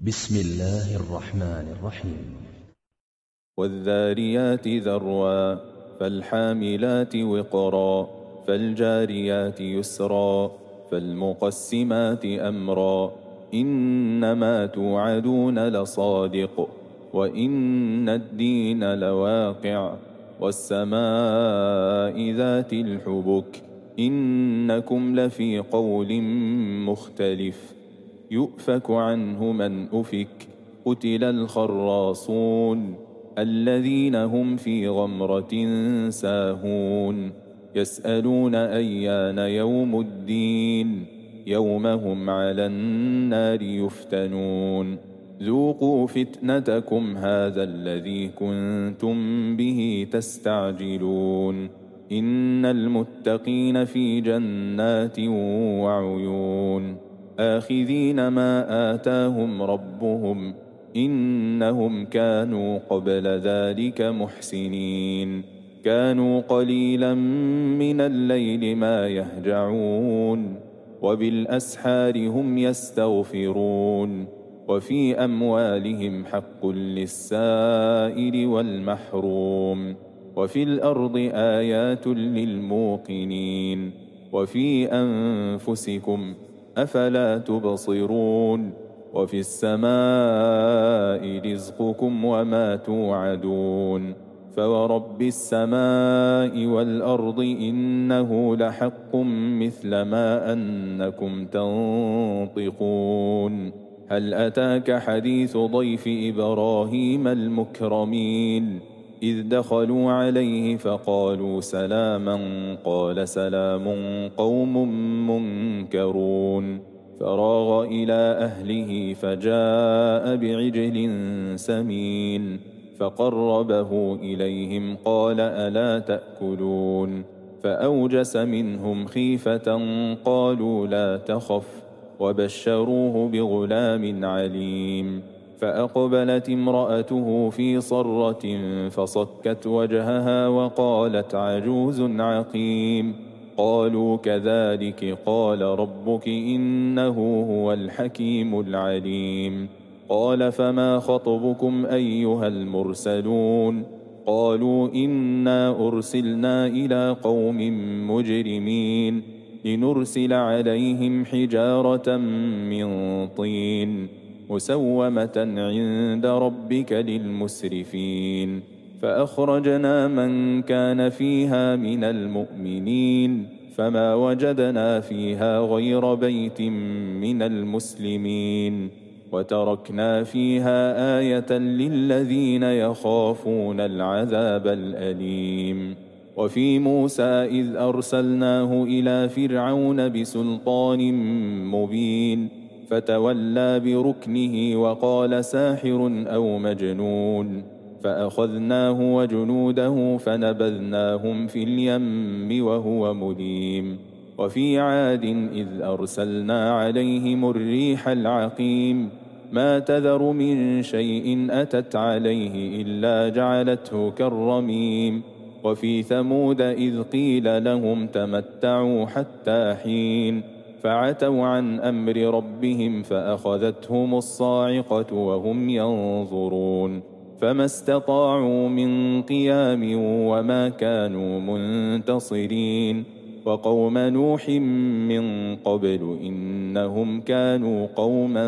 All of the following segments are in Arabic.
بسم الله الرحمن الرحيم. والذاريات ذروا فالحاملات وقرا فالجاريات يسرا فالمقسمات أمرا إنما توعدون لصادق وإن الدين لواقع والسماء ذات الحبك إنكم لفي قول مختلف يؤفك عنه من أفك قتل الخراصون الذين هم في غمرة ساهون يسألون أيان يوم الدين يوم هم على النار يفتنون ذوقوا فتنتكم هذا الذي كنتم به تستعجلون إن المتقين في جنات وعيون آخذين ما آتاهم ربهم إنهم كانوا قبل ذلك محسنين كانوا قليلا من الليل ما يهجعون وبالأسحار هم يستغفرون وفي أموالهم حق للسائل والمحروم وفي الأرض آيات للموقنين وفي أنفسكم أفلا تبصرون وفي السماء رزقكم وما توعدون فورب السماء والأرض إنه لحق مثل ما أنكم تنطقون هل أتاك حديث ضيف إبراهيم المكرمين إذ دخلوا عليه فقالوا سلاما قال سلام قوم منكرون فراغ إلى أهله فجاء بعجل سمين فقربه إليهم قال ألا تأكلون فأوجس منهم خيفة قالوا لا تخف وبشروه بغلام عليم فأقبلت امرأته في صرة فصكت وجهها وقالت عجوز عقيم قالوا كذلك قال ربك إنه هو الحكيم العليم قال فما خطبكم أيها المرسلون قالوا إنا أرسلنا إلى قوم مجرمين لنرسل عليهم حجارة من طين مسومة عند ربك للمسرفين فأخرجنا من كان فيها من المؤمنين فما وجدنا فيها غير بيت من المسلمين وتركنا فيها آية للذين يخافون العذاب الأليم وفي موسى إذ أرسلناه إلى فرعون بسلطان مبين فتولى بركنه وقال ساحر أو مجنون فأخذناه وجنوده فنبذناهم في اليم وهو مليم وفي عاد إذ أرسلنا عليهم الريح العقيم ما تذر من شيء أتت عليه إلا جعلته كالرميم وفي ثمود إذ قيل لهم تمتعوا حتى حين فعتوا عن أمر ربهم فأخذتهم الصاعقة وهم ينظرون فما استطاعوا من قيام وما كانوا منتصرين وقوم نوح من قبل إنهم كانوا قوما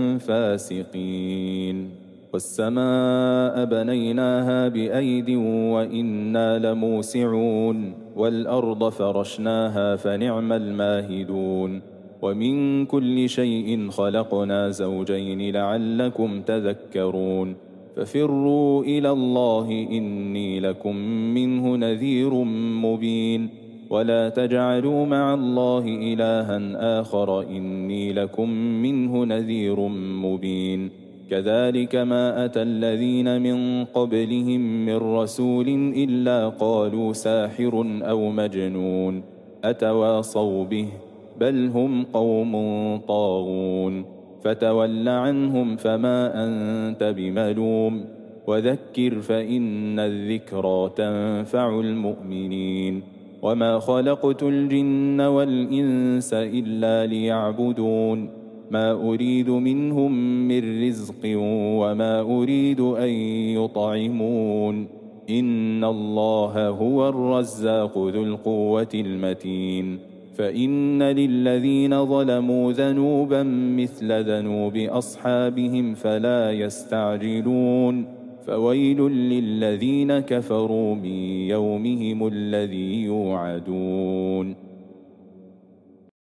فاسقين والسماء بنيناها بأيد وإنا لموسعون والأرض فرشناها فنعم الماهدون ومن كل شيء خلقنا زوجين لعلكم تذكرون ففروا إلى الله إني لكم منه نذير مبين ولا تجعلوا مع الله إلها آخر إني لكم منه نذير مبين كذلك ما أتى الذين من قبلهم من رسول إلا قالوا ساحر أو مجنون أتواصوا به بل هم قوم طاغون فتول عنهم فما أنت بملوم وذكر فإن الذكرى تنفع المؤمنين وما خلقت الجن والإنس إلا ليعبدون ما أريد منهم من رزق وما أريد أن يطعمون إن الله هو الرزاق ذو القوة المتين فإن للذين ظلموا ذنوبا مثل ذنوب أصحابهم فلا يستعجلون فويل للذين كفروا من يومهم الذي يوعدون